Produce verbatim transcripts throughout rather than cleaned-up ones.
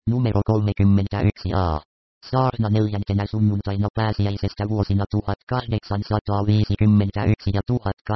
Numero kolmekymmentäyksi a. Saarna neljäntenä sunnuntaina pääsiäisestä vuosina tuhatkahdeksansataaviisikymmentäyksi ja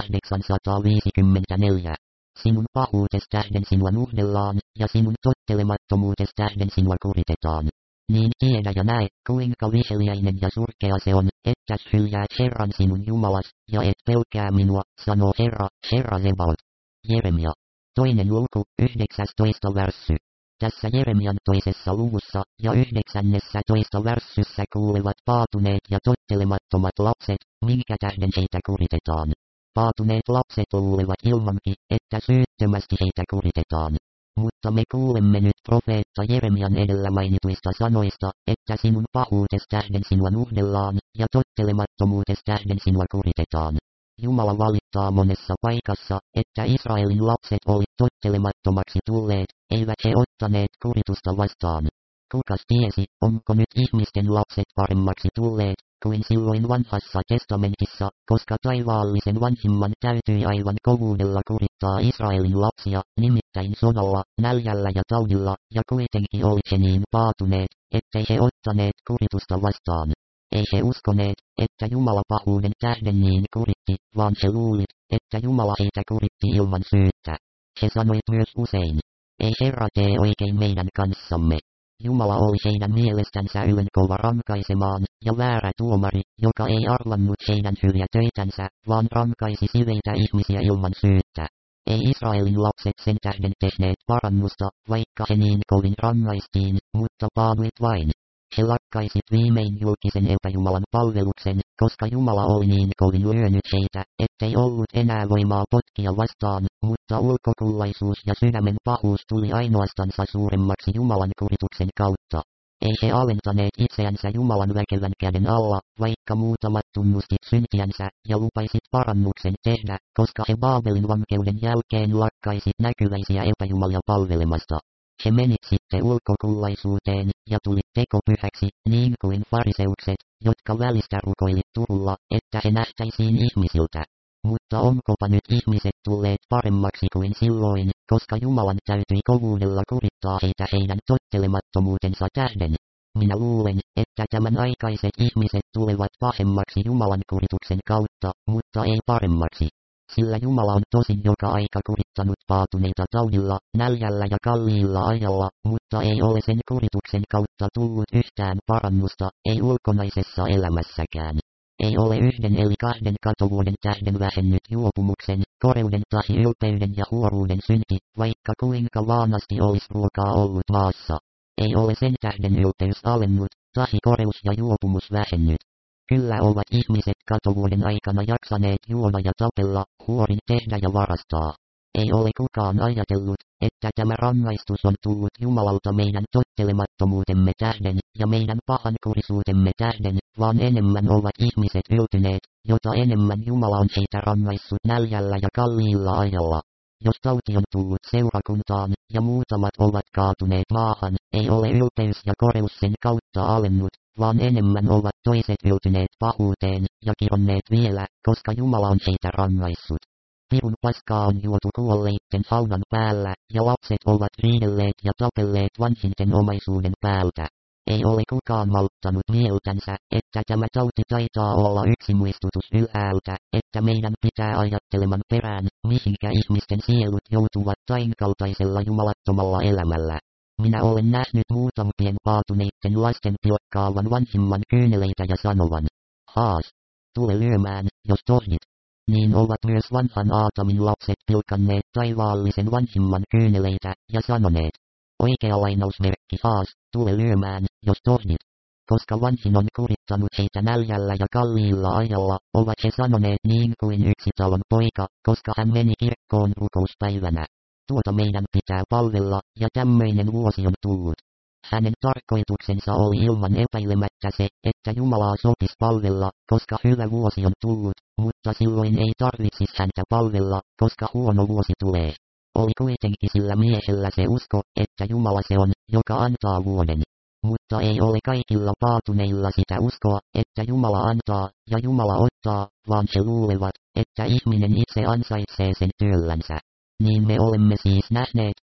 tuhatkahdeksansataaviisikymmentäneljä. Sinun pahuutes tähden sinua nuhdellaan, ja sinun tottelemattomuutes tähden sinua kuritetaan. Niin tiedä ja näe, kuinka viheliäinen ja surkea se on, ettäs hyljäät Herran sinun Jumalas, ja et pelkää minua, sanoo Herra, Herra Sebaot. Jeremia. Toinen luku, yhdeksästoista värssy. Tässä Jeremian toisessa luvussa, ja yhdeksännessä toista värssyssä kuulevat paatuneet ja tottelemattomat lapset, minkä tähden heitä kuritetaan. Paatuneet lapset luulevat ilmankin, että syyttömästi heitä kuritetaan. Mutta me kuulemme nyt profeetta Jeremian edellä mainituista sanoista, että sinun pahuutes tähden sinua nuhdellaan, ja tottelemattomuutes tähden sinua kuritetaan. Jumala valittaa monessa paikassa, että Israelin lapset oli tottelemattomaksi tulleet, eivät he ottaneet kuritusta vastaan. Kukas tiesi, onko nyt ihmisten lapset paremmaksi tulleet, kuin silloin vanhassa testamentissa, koska taivaallisen vanhimman täytyi aivan kovuudella kurittaa Israelin lapsia, nimittäin sodalla, näljällä ja taudilla, ja kuitenkin oli he niin paatuneet, ettei he ottaneet kuritusta vastaan. Ei he uskoneet, että Jumala pahuuden tähden niin kuritti, vaan he luulit, että Jumala heitä kuritti ilman syyttä. He sanoivat myös usein, ei Herra tee oikein meidän kanssamme. Jumala oli heidän mielestänsä ylenkova rankaisemaan, ja väärä tuomari, joka ei arvannut heidän hyviä töitänsä, vaan rankaisi siveitä ihmisiä ilman syyttä. Ei Israelin lapset sen tähden tehneet parannusta, vaikka he niin kovin rangaistiin, mutta paaduit vain. He lakkaisit viimein julkisen epäjumalan palveluksen, koska Jumala oli niin kovin lyönyt heitä, ettei ollut enää voimaa potkia vastaan, mutta ulkokullaisuus ja sydämen pahuus tuli ainoastansa suuremmaksi Jumalan kurituksen kautta. Ei he alentaneet itseänsä Jumalan väkevän käden alla, vaikka muutamat tunnustit syntiänsä, ja lupaisit parannuksen tehdä, koska he Baabelin vankeuden jälkeen lakkaisit näkyväisiä epäjumalia palvelemasta. He menit sitten ulkokullaisuuteen, ja tuli tekopyhäksi, niin kuin fariseukset, jotka välistä rukoilit Turulla, että he nähtäisiin ihmisiltä. Mutta onkopa nyt ihmiset tulleet paremmaksi kuin silloin, koska Jumalan täytyi kovuudella kurittaa heitä heidän tottelemattomuutensa tähden? Minä luulen, että tämän aikaiset ihmiset tulevat pahemmaksi Jumalan kurituksen kautta, mutta ei paremmaksi. Sillä Jumala on tosin joka aika kurittanut paatuneita taudilla, näljällä ja kalliilla ajalla, mutta ei ole sen kurituksen kautta tullut yhtään parannusta, ei ulkonaisessa elämässäkään. Ei ole yhden eli kahden katovuoden tähden vähennyt juopumuksen, koreuden tahi ylpeyden ja huoruuden synti, vaikka kuinka vaanasti olisi ruokaa ollut maassa. Ei ole sen tähden ylpeys alennut, tahi koreus ja juopumus vähennyt. Kyllä ovat ihmiset katovuoden aikana jaksaneet juoda ja tapella, huorin tehdä ja varastaa. Ei ole kukaan ajatellut, että tämä rangaistus on tullut Jumalalta meidän tottelemattomuutemme tähden, ja meidän pahankurisuutemme tähden, vaan enemmän ovat ihmiset yltyneet, jota enemmän Jumala on heitä rangaissut näljällä ja kalliilla ajalla. Jos tauti on tullut seurakuntaan, ja muutamat ovat kaatuneet maahan, ei ole ylpeys ja koreus sen kautta alennut, vaan enemmän ovat toiset yltyneet pahuuteen, ja kironneet vielä, koska Jumala on heitä rangaissut. Pirun paskaa on juotu kuolleitten haudan päällä, ja lapset ovat riidelleet ja tapelleet vanhinten omaisuuden päältä. Ei ole kukaan malttanut mieltänsä, että tämä tauti taitaa olla yksi muistutus ylhäältä, että meidän pitää ajatteleman perään, mihinkä ihmisten sielut joutuvat tainkaltaisella jumalattomalla elämällä. Minä olen nähnyt muutamien paatuneitten lasten pilkkaavan vanhimman kyyneleitä ja sanovan, haas, tule lyömään, jos tohdit. Niin ovat myös vanhan Aatamin lapset pilkanneet taivaallisen vanhimman kyyneleitä, ja sanoneet, oikea lainausmerkki haas, tule lyömään, jos tohdit. Koska vanhin on kurittanut heitä näljällä ja kalliilla ajalla, ovat he sanoneet niin kuin yksi talon poika, koska hän meni kirkkoon rukouspäivänä. Tuota meidän pitää palvella, ja tämmöinen vuosi on tullut. Hänen tarkoituksensa oli ilman epäilemättä se, että Jumalaa sopisi palvella, koska hyvä vuosi on tullut, mutta silloin ei tarvitsisi häntä palvella, koska huono vuosi tulee. Oli kuitenkin sillä miehellä se usko, että Jumala se on, joka antaa vuoden. Mutta ei ole kaikilla paatuneilla sitä uskoa, että Jumala antaa, ja Jumala ottaa, vaan he luulevat, että ihminen itse ansaitsee sen työllänsä. Niin me olemme siis nähneet,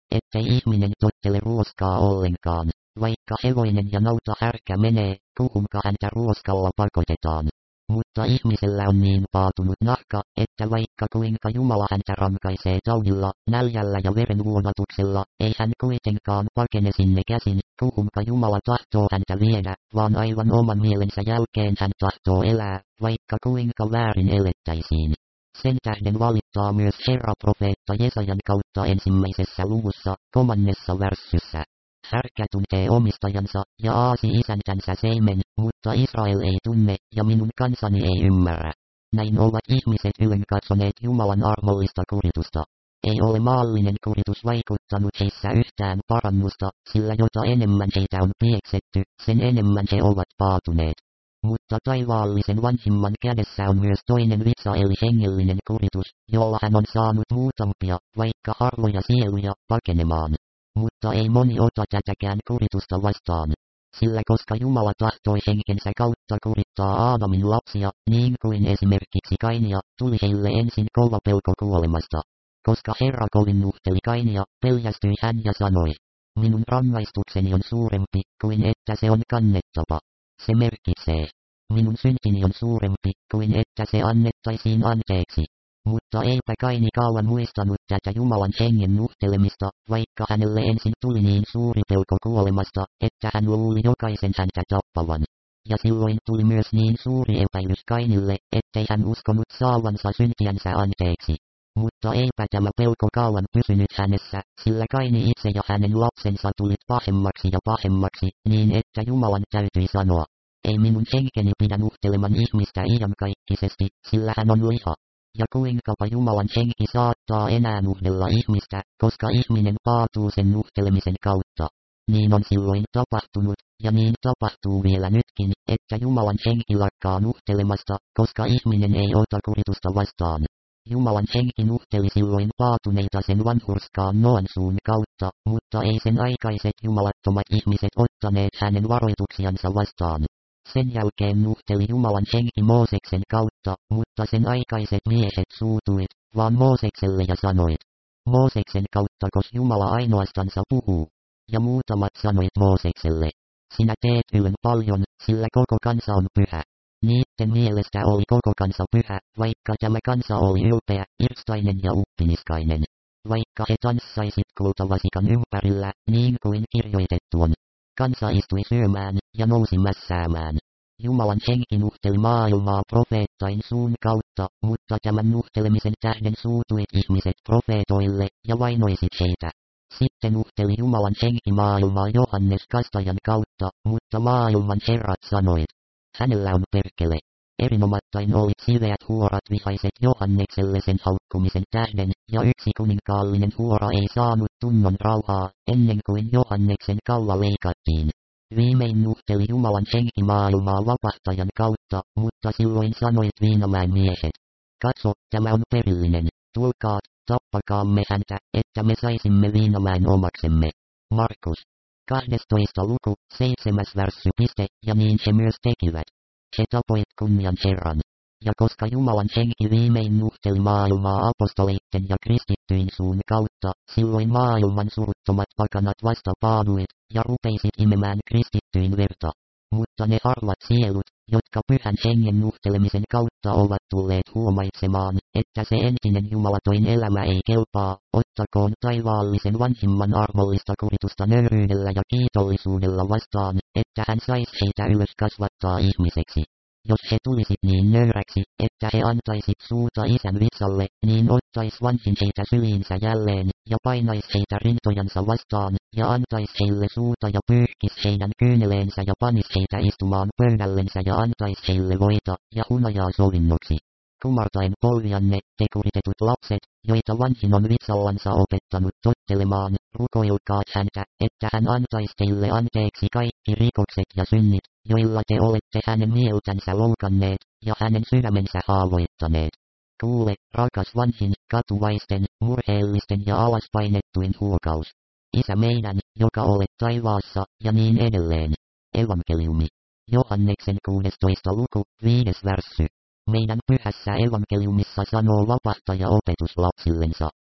ettei ihminen tottele ruoskaa ollenkaan. Vaikka hevonen ja nauta härkä menee, kuhunka häntä ruoskalla pakotetaan. Mutta ihmisellä on niin paatunut nahka, että vaikka kuinka Jumala häntä rankaisee taudilla, näljällä ja verenvuodatuksella, ei hän kuitenkaan pakene sinne käsin, kuhunka Jumala tahtoo häntä viedä, vaan aivan oman mielensä jälkeen hän tahtoo elää, vaikka kuinka väärin elettäisiin. Sen tähden valittaa myös Herra profeetta Jesajan kautta ensimmäisessä luvussa, kolmannessa värssyssä. Härkä tuntee omistajansa, ja aasi isäntänsä seimen, mutta Israel ei tunne, ja minun kansani ei ymmärrä. Näin ovat ihmiset ylen katsoneet Jumalan armollista kuritusta. Ei ole maallinen kuritus vaikuttanut heissä yhtään parannusta, sillä jota enemmän heitä on pieksetty, sen enemmän he ovat paatuneet. Mutta taivaallisen vanhimman kädessä on myös toinen vitsa eli hengellinen kuritus, jolla hän on saanut muutamia, vaikka harvoja sieluja, pakenemaan. Mutta ei moni ota tätäkään kuritusta vastaan. Sillä koska Jumala tahtoi henkensä kautta kurittaa Aadamin lapsia, niin kuin esimerkiksi Kainia, tuli heille ensin kova pelko kuolemasta. Koska Herra kovin nuhteli Kainia, peljästyi hän ja sanoi, minun rangaistukseni on suurempi kuin että se on kannettava. Se merkitsee, minun syntini on suurempi kuin että se annettaisiin anteeksi. Mutta eipä Kaini kauan muistanut tätä Jumalan hengen nuhtelemista, vaikka hänelle ensin tuli niin suuri pelko kuolemasta, että hän luuli jokaisen häntä tappavan. Ja silloin tuli myös niin suuri epäilys Kainille, ettei hän uskonut saavansa syntiänsä anteeksi. Mutta eipä tämä pelko kauan pysynyt hänessä, sillä Kaini itse ja hänen lapsensa tulit pahemmaksi ja pahemmaksi, niin että Jumalan täytyi sanoa, ei minun henkeni pidä nuhteleman ihmistä iankaikkisesti, sillä hän on liha. Ja kuinkapa Jumalan henki saattaa enää nuhdella ihmistä, koska ihminen paatuu sen nuhtelemisen kautta. Niin on silloin tapahtunut, ja niin tapahtuu vielä nytkin, että Jumalan henki lakkaa nuhtelemasta, koska ihminen ei ota kuritusta vastaan. Jumalan henki nuhteli silloin paatuneita sen vanhurskaan Noan suun kautta, mutta ei sen aikaiset jumalattomat ihmiset ottaneet hänen varoituksiansa vastaan. Sen jälkeen nuhteli Jumalan henki Mooseksen kautta, mutta sen aikaiset miehet suutuit, vaan Moosekselle ja sanoit. Mooseksen kautta kos Jumala ainoastansa puhuu. Ja muutamat sanoit Moosekselle. Sinä teet ylen paljon, sillä koko kansa on pyhä. Niitten mielestä oli koko kansa pyhä, vaikka tämä kansa oli ylpeä, irstainen ja uppiniskainen. Vaikka he tanssaisit kultavasikan ympärillä, niin kuin kirjoitettu on. Kansa istui syömään, ja nousi mässäämään. Jumalan henki nuhteli maailmaa profeettain suun kautta, mutta tämän nuhtelemisen tähden suutuit ihmiset profeetoille, ja vainoisit heitä. Sitten nuhteli Jumalan henki maailmaa Johannes Kastajan kautta, mutta maailman herrat sanoit. Hänellä on perkele. Erinomattain oli siveät huorat vihaiset Johannekselle sen haukkumisen tähden, ja yksi kuninkaallinen huora ei saanut tunnon rauhaa, ennen kuin Johanneksen kaula leikattiin. Viimein nuhteli Jumalan henki maailmaa vapahtajan kautta, mutta silloin sanoit Viinamäen miehet. Katso, tämä on perillinen, tulkaat, tappakaamme häntä, että me saisimme Viinamäen omaksemme. Markus. kahdestoista luku, seitsemäs värssy piste, ja niin he myös tekivät. He tapoit kunnian Herran. Ja koska Jumalan henki viimein nuhteli maailmaa apostoleitten ja kristittyyn suun kautta, silloin maailman suruttomat pakanat vasta paaduit, ja rupeisit imemään kristittyyn verta. Mutta ne harvat sielut, jotka pyhän hengen nuhtelemisen kautta ovat tulleet huomaitsemaan, että se entinen jumalatoin elämä ei kelpaa, ottakoon taivaallisen vanhimman armollista kuritusta nöyryydellä ja kiitollisuudella vastaan, että hän sais heitä ylös kasvattaa ihmiseksi. Jos he tulisit niin nöyräksi, että he antaisit suuta isän vitsalle, niin ottais vanhin heitä syliinsä jälleen, ja painais heitä rintojansa vastaan, ja antais heille suuta ja pyyhkis heidän kyyneleensä ja panis heitä istumaan pöydällensä ja antais heille voita, ja hunajaa sovinnoksi. Kumartaen polvianne, te kuritetut lapset, joita vanhin on vitsallansa opettanut tottelemaan, rukoilkaat häntä, että hän antaisi teille anteeksi kaikki rikokset ja synnit, joilla te olette hänen mieltänsä loukanneet, ja hänen sydämensä haavoittaneet. Kuule, rakas vanhin, katuvaisten, murheellisten ja alaspainettuin huokaus. Isä meidän, joka olet taivaassa, ja niin edelleen. Evankeliumi. Johanneksen kuudestoista luku, viides värssy. Meidän pyhässä evankeliumissa sanoo vapahtaja opetuslapsillensa.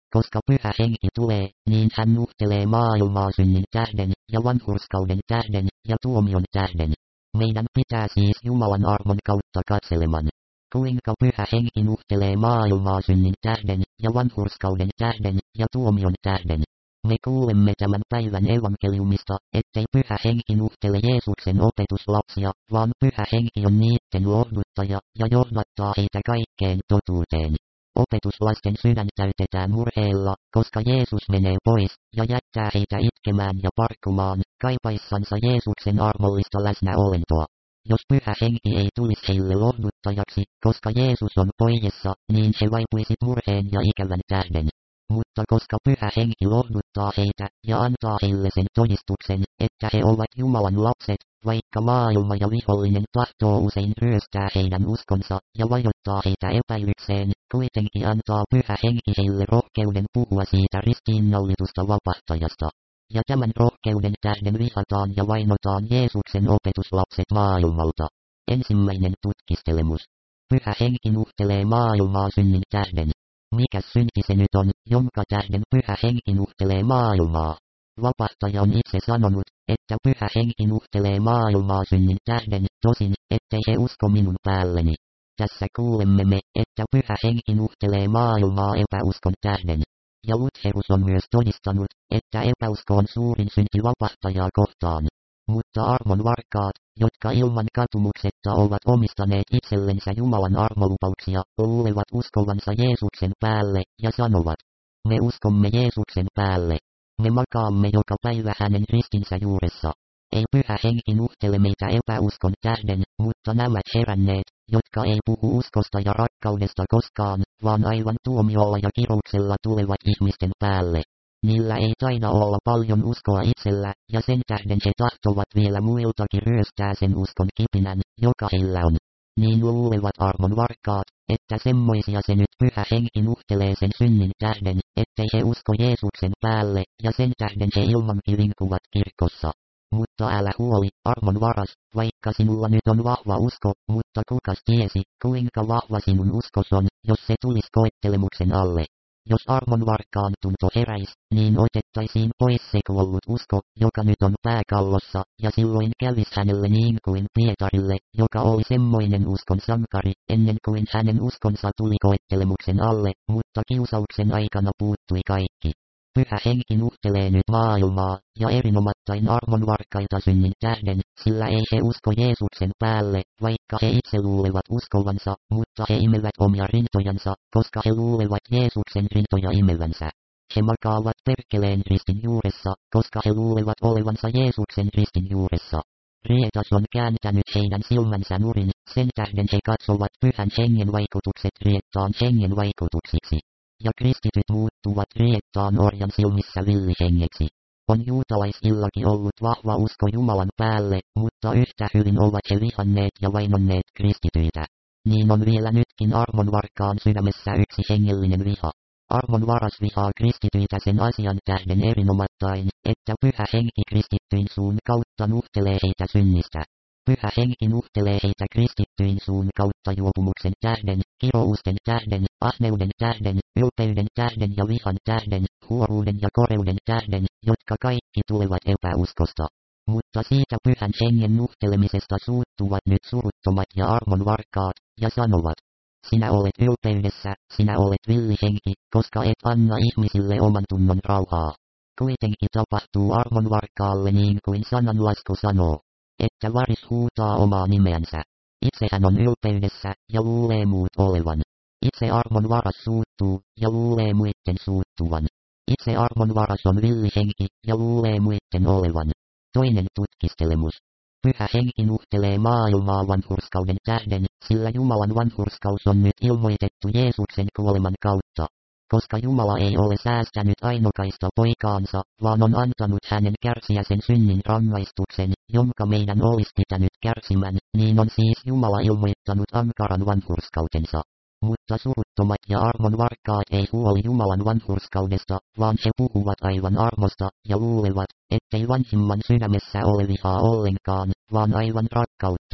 Koska Pyhä Henki tulee, niin hän nuhtelee maailmaa synnin tähden, ja vanhurskauden tähden, ja tuomion tähden. Meidän pitää siis Jumalan armon kautta katseleman, kuinka Pyhä Henki nuhtelee maailmaa synnin tähden, ja vanhurskauden tähden, ja tuomion tähden. Me kuulemme tämän päivän evankeliumista, ettei Pyhä Henki nuhtele Jeesuksen opetuslapsia, vaan Pyhä Henki on niitten lohduttaja, ja johdattaa heitä kaikkeen totuuteen. Opetuslasten sydän täytetään murheella, koska Jeesus menee pois, ja jättää heitä itkemään ja parkumaan, kaipaissansa Jeesuksen armollista läsnäolentoa. Jos Pyhä Henki ei tulisi heille lohduttajaksi, koska Jeesus on poissa, niin he vaipuisit murheen ja ikävän tähden. Mutta koska Pyhä Henki lohduttaa heitä, ja antaa heille sen todistuksen, että he ovat Jumalan lapset, vaikka maailma ja vihollinen tahtoo usein ryöstää heidän uskonsa, ja vajottaa heitä epäilykseen, kuitenkin antaa Pyhä Henki heille rohkeuden puhua siitä ristiinnaulitusta vapahtajasta. Ja tämän rohkeuden tähden vihataan ja vainotaan Jeesuksen opetuslapset maailmalta. Ensimmäinen tutkistelemus. Pyhä Henki nuhtelee maailmaa synnin tähden. Mikäs synti se nyt on, jonka tähden Pyhä Henki nuhtelee maailmaa? Vapahtaja on itse sanonut, että Pyhä Henki nuhtelee maailmaa synnin tähden, tosin, ettei he usko minun päälleni. Tässä kuulemme me, että Pyhä Henki nuhtelee maailmaa epäuskon tähden. Ja Lutherus on myös todistanut, että epäusko on suurin synti vapahtajaa kohtaan. Mutta armon varkaat, jotka ilman katumuksetta ovat omistaneet itsellensä Jumalan armolupauksia, luulevat uskovansa Jeesuksen päälle, ja sanovat, me uskomme Jeesuksen päälle. Me makaamme joka päivä hänen ristinsä juuressa. Ei Pyhä Henki nuhtele meitä epäuskon tähden, mutta nämä heränneet, jotka ei puhu uskosta ja rakkaudesta koskaan, vaan aivan tuomiolla ja kirouksella tulevat ihmisten päälle. Niillä ei taida olla paljon uskoa itsellä, ja sen tähden he tahtovat vielä muiltakin ryöstää sen uskon kipinän, joka heillä on. Niin luulevat armon varkaat, että semmoisia se nyt Pyhä Henki nuhtelee sen synnin tähden, ettei he usko Jeesuksen päälle, ja sen tähden he ilmankin vinkuvat kirkossa. Mutta älä huoli, armon varas, vaikka sinulla nyt on vahva usko, mutta kukas tiesi, kuinka vahva sinun uskos on, jos se tulisi koettelemuksen alle. Jos armon varkaan tunto heräis, niin otettaisiin pois se kuollut usko, joka nyt on pääkallossa, ja silloin kävis hänelle niin kuin Pietarille, joka oli semmoinen uskon sankari, ennen kuin hänen uskonsa tuli koettelemuksen alle, mutta kiusauksen aikana puuttui kaikki. Pyhä Henki nuhtelee nyt maailmaa, ja erinomattain armon varkaita synnin tähden, sillä ei he usko Jeesuksen päälle, vaikka he itse luulevat uskovansa, mutta he imevät omia rintojansa, koska he luulevat Jeesuksen rintoja imevänsä. He makaavat perkeleen ristin juuressa, koska he luulevat olevansa Jeesuksen ristin juuressa. Rietas on kääntänyt heidän silmänsä nurin, sen tähden he katsovat Pyhän Hengen vaikutukset riettaan hengen vaikutuksiksi. Ja kristityt muuttuvat riettaan orjan silmissä villihengeksi. On juutalaisillakin ollut vahva usko Jumalan päälle, mutta yhtä hyvin ovat he vihanneet ja vainonneet kristityitä. Niin on vielä nytkin armon varkaan sydämessä yksi hengellinen viha. Armon varas vihaa kristityitä sen asian tähden erinomattain, että Pyhä Henki kristittyyn suun kautta nuhtelee heitä synnistä. Pyhä Henki nuhtelee heitä kristittyyn suun kautta juopumuksen tähden, kirousten tähden, ahneuden tähden, ylpeyden tähden ja vihan tähden, huoruuden ja koreuden tähden, jotka kaikki tulevat epäuskosta. Mutta siitä Pyhän Hengen nuhtelemisesta suuttuvat nyt suruttomat ja armon varkaat, ja sanovat, sinä olet ylpeydessä, sinä olet villihenki, koska et anna ihmisille oman tunnon rauhaa. Kuitenkin tapahtuu armon varkaalle niin kuin sananlasku sanoo, että varis huutaa omaa nimeänsä. Itse hän on ylpeydessä, ja luulee muut olevan. Itse armon varas suuttuu, ja luulee muitten suuttuvan. Itse armon varas on villihenki, ja luulee muitten olevan. Toinen tutkistelemus. Pyhä Henki nuhtelee maailmaa vanhurskauden tähden, sillä Jumalan vanhurskaus on nyt ilmoitettu Jeesuksen kuoleman kautta. Koska Jumala ei ole säästänyt ainokaista poikaansa, vaan on antanut hänen kärsiä sen synnin rangaistuksen, jonka meidän olisi pitänyt kärsimän, niin on siis Jumala ilmoittanut ankaran vanhurskautensa. Mutta suruttomat ja armon varkaat ei huoli Jumalan vanhurskaudesta, vaan he puhuvat aivan armosta, ja luulevat, ettei vanhimman sydämessä ole vihaa ollenkaan, vaan aivan rakkautta.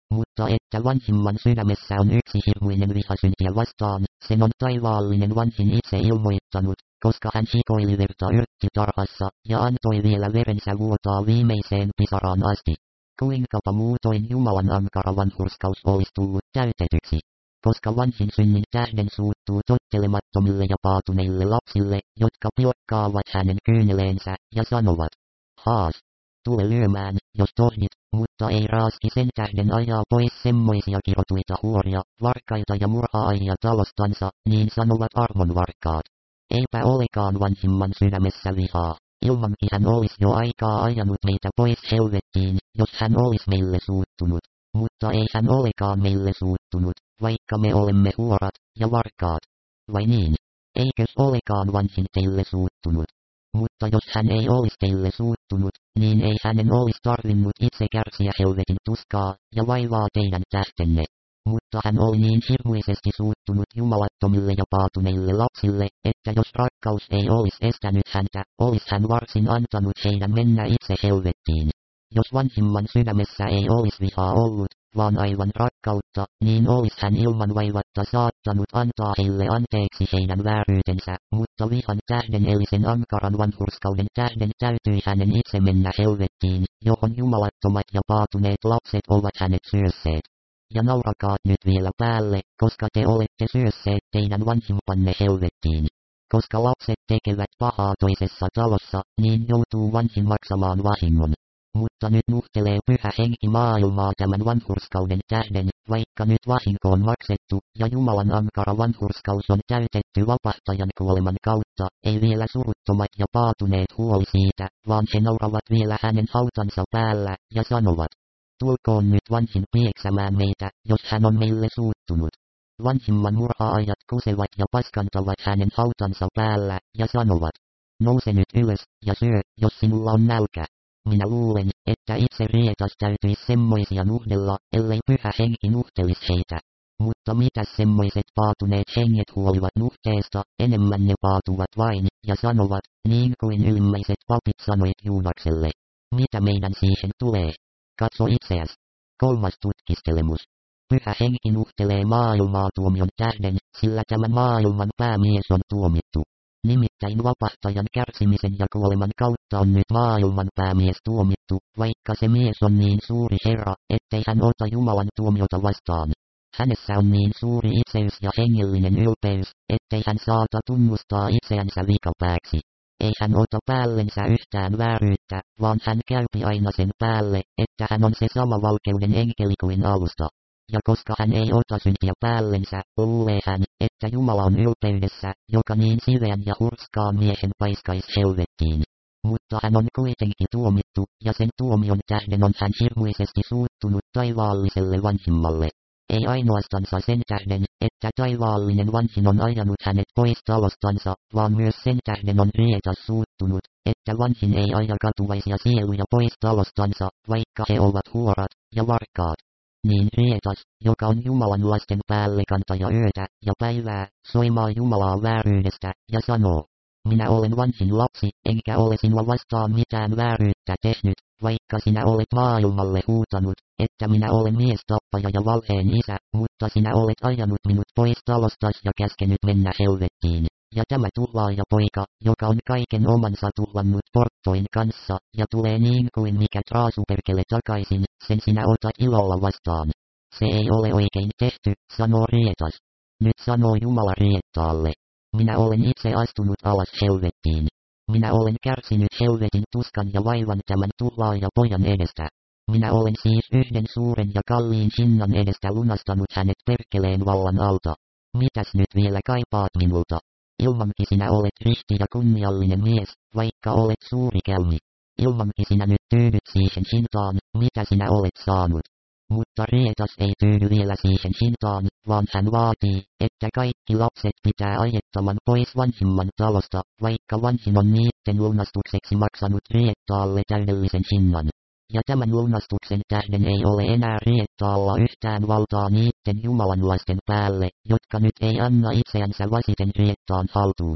Mutta että vanhimman sydämessä on yksi hirmuinen viha syntiä vastaan, sen on taivaallinen vanhin itse ilmoittanut, koska hän hikoili verta yrttitarhassa, ja antoi vielä verensä vuotaa viimeiseen pisaraan asti. Kuinkapa muutoin Jumalan ankara vanhurskaus olisi tullut täytetyksi. Koska vanhin synnin tähden suuttuu tottelemattomille ja paatuneille lapsille, jotka pilkkaavat hänen kyyneleensä, ja sanovat, haas, tule lyömään, jos tohdit, mutta ei raaski sen tähden ajaa pois semmoisia kirotuita huoria, varkaita ja murhaajia talostansa, niin sanovat armonvarkaat. Eipä olekaan vanhimman sydämessä vihaa, ilmankin hän olisi jo aikaa ajanut meitä pois helvettiin, jos hän olisi meille suuttunut. Mutta ei hän olekaan meille suuttunut, vaikka me olemme huorat ja varkaat. Vai niin? Eikös olekaan vanhin teille suuttunut? Mutta jos hän ei olisi teille suuttunut, niin ei hänen olisi tarvinnut itse kärsiä helvetin tuskaa ja vaivaa teidän tähtenne. Mutta hän oli niin hirmuisesti suuttunut jumalattomille ja paatuneille lapsille, että jos rakkaus ei olisi estänyt häntä, olisi hän varsin antanut heidän mennä itse helvettiin. Jos vanhimman sydämessä ei olisi vihaa ollut, vaan aivan rakkautta, niin olisi hän ilman vaivatta saattanut antaa heille anteeksi heidän vääryytensä, mutta vihan tähden eli sen ankaran vanhurskauden tähden täytyi hänen itse mennä helvettiin, johon jumalattomat ja paatuneet lapset ovat hänet syösseet. Ja naurakaa nyt vielä päälle, koska te olette syösseet teidän vanhimpanne helvettiin. Koska lapset tekevät pahaa toisessa talossa, niin joutuu vanhin maksamaan vahingon. Mutta nyt nuhtelee pyhä henki maailmaa tämän vanhurskauden tähden, vaikka nyt vahinko on maksettu, ja Jumalan ankara vanhurskaus on täytetty vapahtajan kuoleman kautta, ei vielä suruttomat ja paatuneet huoli siitä, vaan he nauravat vielä hänen hautansa päällä, ja sanovat, tulkoon nyt vanhin pieksämään meitä, jos hän on meille suuttunut. Vanhimman murhaajat kusevat ja paskantavat hänen hautansa päällä, ja sanovat, nouse nyt ylös, ja syö, jos sinulla on nälkä. Minä luulen, että itse rietas täytyisi semmoisia nuhdella, ellei pyhä henki nuhtelisi heitä. Mutta mitäs semmoiset paatuneet henget huolivat nuhteesta, enemmän ne paatuvat vain, ja sanovat, niin kuin ylimmäiset papit sanoit Juudakselle. Mitä meidän siihen tulee? Katso itseäs. Kolmas tutkistelemus. Pyhä henki nuhtelee maailmaa tuomion tähden, sillä tämän maailman päämies on tuomittu. Nimittäin vapahtajan kärsimisen ja kuoleman kautta on nyt maailman päämies tuomittu, vaikka se mies on niin suuri Herra, ettei hän ota Jumalan tuomiota vastaan. Hänessä on niin suuri itseys ja hengellinen ylpeys, ettei hän saata tunnustaa itseänsä vikapääksi. Ei hän ota päällensä yhtään vääryyttä, vaan hän käypi aina sen päälle, että hän on se sama valkeuden enkeli kuin alusta. Ja koska hän ei ota syntiä päällensä, luulee hän, että Jumala on ylpeydessä, joka niin siveän ja hurskaan miehen paiskais helvettiin. Mutta hän on kuitenkin tuomittu, ja sen tuomion tähden on hän hirmuisesti suuttunut taivaalliselle vanhimmalle. Ei ainoastansa sen tähden, että taivaallinen vanhin on ajanut hänet pois talostansa, vaan myös sen tähden on rietas suuttunut, että vanhin ei aja katuvaisia sieluja pois talostansa, vaikka he ovat huorat ja varkaat. Niin rietas, joka on Jumalan lasten päälle kantaja yötä ja päivää, soimaa Jumalaa vääryydestä, ja sanoo, minä olen vanhin lapsi, enkä ole sinua vastaan mitään vääryyttä tehnyt, vaikka sinä olet maailmalle huutanut, että minä olen mies tappaja ja valheen isä, mutta sinä olet ajanut minut pois talostas ja käskenyt mennä helvettiin. Ja tämä tuhlaaja poika, joka on kaiken omansa tuhlannut porttoin kanssa, ja tulee niin kuin mikä traasuperkele takaisin, sen sinä otat ilolla vastaan. Se ei ole oikein tehty, sanoo rietas. Nyt sanoo Jumala riettaalle. Minä olen itse astunut alas helvettiin. Minä olen kärsinyt helvetin tuskan ja vaivan tämän tuhlaaja pojan edestä. Minä olen siis yhden suuren ja kalliin hinnan edestä lunastanut hänet perkeleen vallan alta. Mitäs nyt vielä kaipaat minulta? Ilmankin sinä olet risti ja kunniallinen mies, vaikka olet suuri kelmi. Ilmankin sinä nyt tyydyt siihen hintaan, mitä sinä olet saanut. Mutta rietas ei tyydy vielä siihen hintaan, vaan hän vaatii, että kaikki lapset pitää ajettaman pois vanhimman talosta, vaikka vanhin on niitten lunastukseksi maksanut riettaalle täydellisen hinnan. Ja tämän lunastuksen tähden ei ole enää riettaalla yhtään valtaa niitten jumalanlaisten päälle, jotka nyt ei anna itseänsä vasiten riettaan haltuun.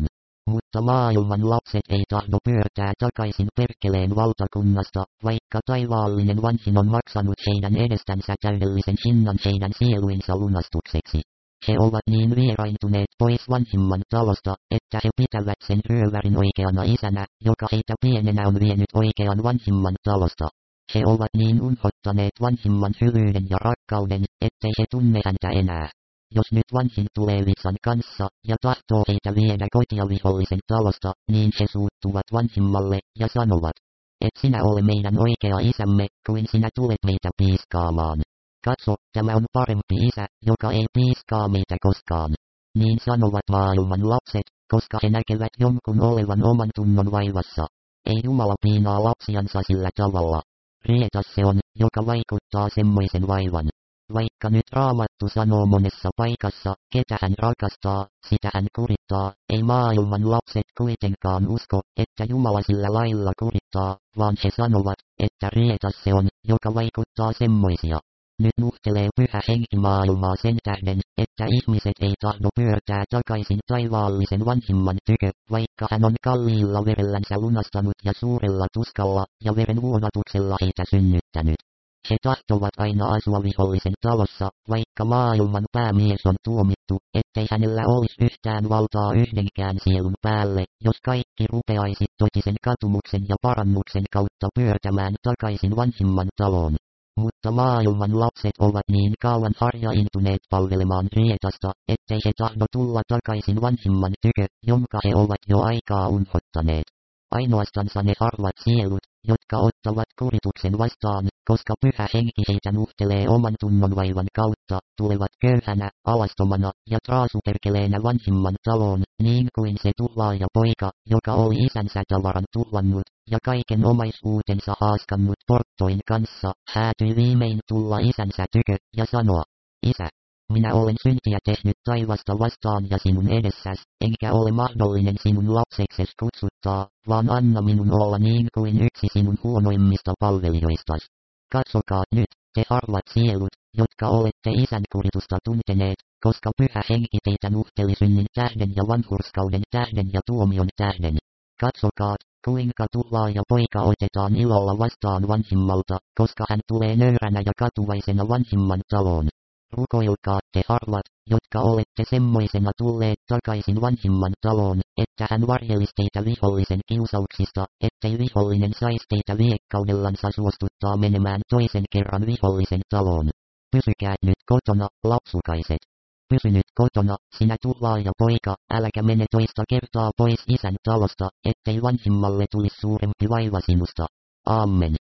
Mutta maailman lapset ei tahdo pyörtää takaisin perkeleen valtakunnasta, vaikka taivaallinen vanhin on maksanut heidän edestänsä täydellisen hinnan heidän sieluinsa lunastukseksi. He ovat niin vieraintuneet pois vanhimman talosta, että he pitävät sen ryövärin oikeana isänä, joka heitä pienenä on vienyt oikean vanhimman talosta. He ovat niin unhottaneet vanhimman hyvyyden ja rakkauden, ettei he tunne häntä enää. Jos nyt vanhin tulee vitsan kanssa, ja tahtoo heitä viedä kotia vihollisen talosta, niin he suuttuvat vanhimmalle, ja sanovat, et sinä ole meidän oikea isämme, kuin sinä tulet meitä piiskaamaan. Katso, tämä on parempi isä, joka ei piiskaa meitä koskaan. Niin sanovat maailman lapset, koska he näkevät jonkun olevan oman tunnon vaivassa. Ei Jumala piinaa lapsiansa sillä tavalla. Rietas se on, joka vaikuttaa semmoisen vaivan. Vaikka nyt Raamattu sanoo monessa paikassa, ketä hän rakastaa, sitä hän kurittaa, ei maailman lapset kuitenkaan usko, että Jumala sillä lailla kurittaa, vaan he sanovat, että rietas se on, joka vaikuttaa semmoisia. Nyt nuhtelee pyhä henki maailmaa sen tähden, että ihmiset ei tahdo pyörtää takaisin taivaallisen vanhimman tykö, vaikka hän on kalliilla verellänsä lunastanut ja suurella tuskalla ja veren vuodatuksella heitä synnyttänyt. He tahtovat aina asua vihollisen talossa, vaikka maailman päämies on tuomittu, ettei hänellä olisi yhtään valtaa yhdenkään sielun päälle, jos kaikki rupeaisi totisen katumuksen ja parannuksen kautta pyörtämään takaisin vanhimman taloon. Mutta maailman lapset ovat niin kauan harjaintuneet palvelemaan rietasta, ettei he tahdo tulla takaisin vanhimman tykö, jonka he ovat jo aikaa unhottaneet. Ainoastansa ne harvat sielut, jotka ottavat kurituksen vastaan, koska pyhä henki heitä nuhtelee oman tunnonvaivan kautta, tulevat köyhänä, alastomana ja traasuperkeleenä vanhimman taloon, niin kuin se tuhlaaja poika, joka oli isänsä tavaran tuhlannut, ja kaiken omaisuutensa haaskannut porttoin kanssa, häätyi viimein tulla isänsä tykö, ja sanoa, isä, minä olen syntiä tehnyt taivasta vastaan ja sinun edessäs, enkä ole mahdollinen sinun lapsekses kutsuttaa, vaan anna minun olla niin kuin yksi sinun huonoimmista palvelijoistas. Katsokaa nyt, te harvat sielut, jotka olette isän kuritusta tunteneet, koska pyhä henki teitä nuhteli synnin tähden ja vanhurskauden tähden ja tuomion tähden. Katsokaa, kuinka tuhlaaja poika otetaan ilolla vastaan vanhimmalta, koska hän tulee nöyränä ja katuvaisena vanhimman taloon. Rukoilkaa te harvat, jotka olette semmoisena tulleet takaisin vanhimman taloon, että hän varjelisi teitä vihollisen kiusauksista, ettei vihollinen saisi teitä viekkaudellansa suostuttaa menemään toisen kerran vihollisen taloon. Pysykää nyt kotona, lapsukaiset. Pysy nyt kotona, sinä tuhlaaja poika, äläkä mene toista kertaa pois isän talosta, ettei vanhimmalle tulisi suurempi vaiva sinusta. Amen.